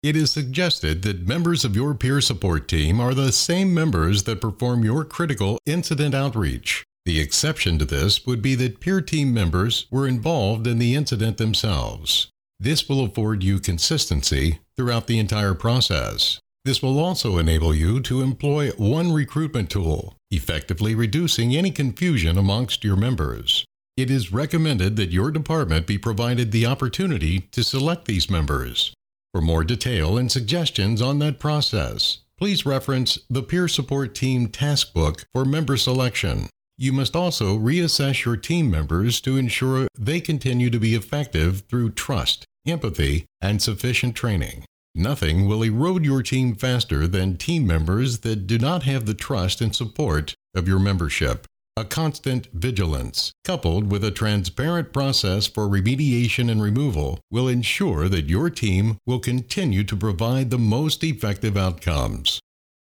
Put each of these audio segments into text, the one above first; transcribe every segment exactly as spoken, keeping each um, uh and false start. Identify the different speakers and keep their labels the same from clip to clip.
Speaker 1: It is suggested that members of your peer support team are the same members that perform your critical incident outreach. The exception to this would be that peer team members were involved in the incident themselves. This will afford you consistency throughout the entire process. This will also enable you to employ one recruitment tool, effectively reducing any confusion amongst your members. It is recommended that your department be provided the opportunity to select these members. For more detail and suggestions on that process, please reference the Peer Support Team Task Book for member selection. You must also reassess your team members to ensure they continue to be effective through trust, empathy, and sufficient training. Nothing will erode your team faster than team members that do not have the trust and support of your membership. A constant vigilance, coupled with a transparent process for remediation and removal, will ensure that your team will continue to provide the most effective outcomes.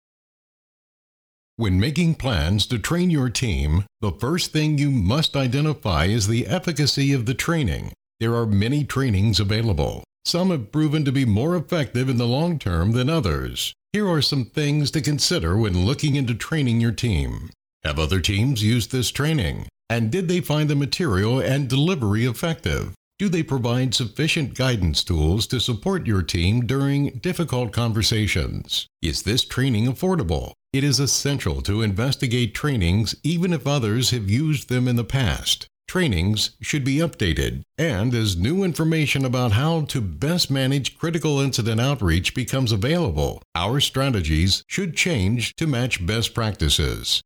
Speaker 1: When making plans to train your team, the first thing you must identify is the efficacy of the training. There are many trainings available. Some have proven to be more effective in the long term than others. Here are some things to consider when looking into training your team. Have other teams used this training? And did they find the material and delivery effective? Do they provide sufficient guidance tools to support your team during difficult conversations? Is this training affordable? It is essential to investigate trainings even if others have used them in the past. Trainings should be updated, and as new information about how to best manage critical incident outreach becomes available, our strategies should change to match best practices.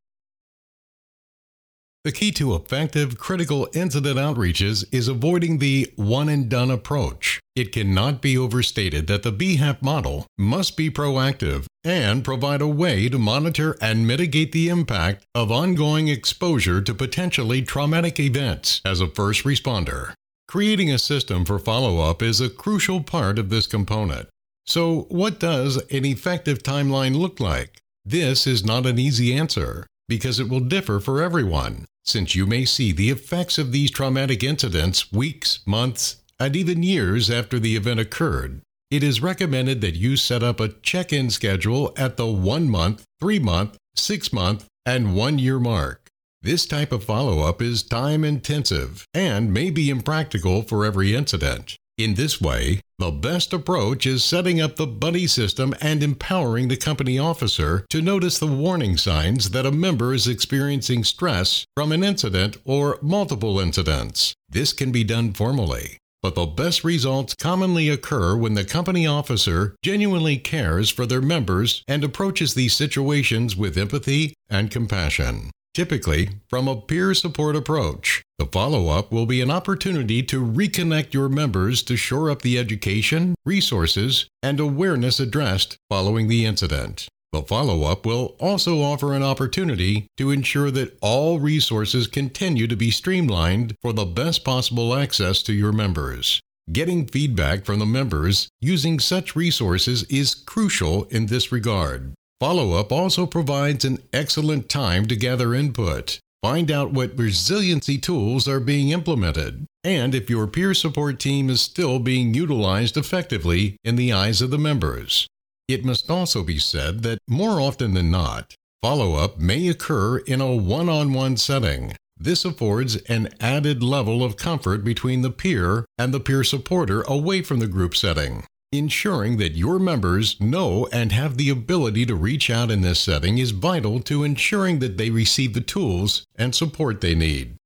Speaker 1: The key to effective critical incident outreaches is avoiding the one-and-done approach. It cannot be overstated that the B HAP model must be proactive and provide a way to monitor and mitigate the impact of ongoing exposure to potentially traumatic events as a first responder. Creating a system for follow-up is a crucial part of this component. So, what does an effective timeline look like? This is not an easy answer, because it will differ for everyone, since you may see the effects of these traumatic incidents weeks, months, and even years after the event occurred. It is recommended that you set up a check-in schedule at the one-month, three-month, six-month, and one-year mark. This type of follow-up is time-intensive and may be impractical for every incident. In this way, the best approach is setting up the buddy system and empowering the company officer to notice the warning signs that a member is experiencing stress from an incident or multiple incidents. This can be done formally, but the best results commonly occur when the company officer genuinely cares for their members and approaches these situations with empathy and compassion. Typically, from a peer support approach, the follow-up will be an opportunity to reconnect your members to shore up the education, resources, and awareness addressed following the incident. The follow-up will also offer an opportunity to ensure that all resources continue to be streamlined for the best possible access to your members. Getting feedback from the members using such resources is crucial in this regard. Follow-up also provides an excellent time to gather input, find out what resiliency tools are being implemented, and if your peer support team is still being utilized effectively in the eyes of the members. It must also be said that more often than not, follow-up may occur in a one-on-one setting. This affords an added level of comfort between the peer and the peer supporter away from the group setting. Ensuring that your members know and have the ability to reach out in this setting is vital to ensuring that they receive the tools and support they need.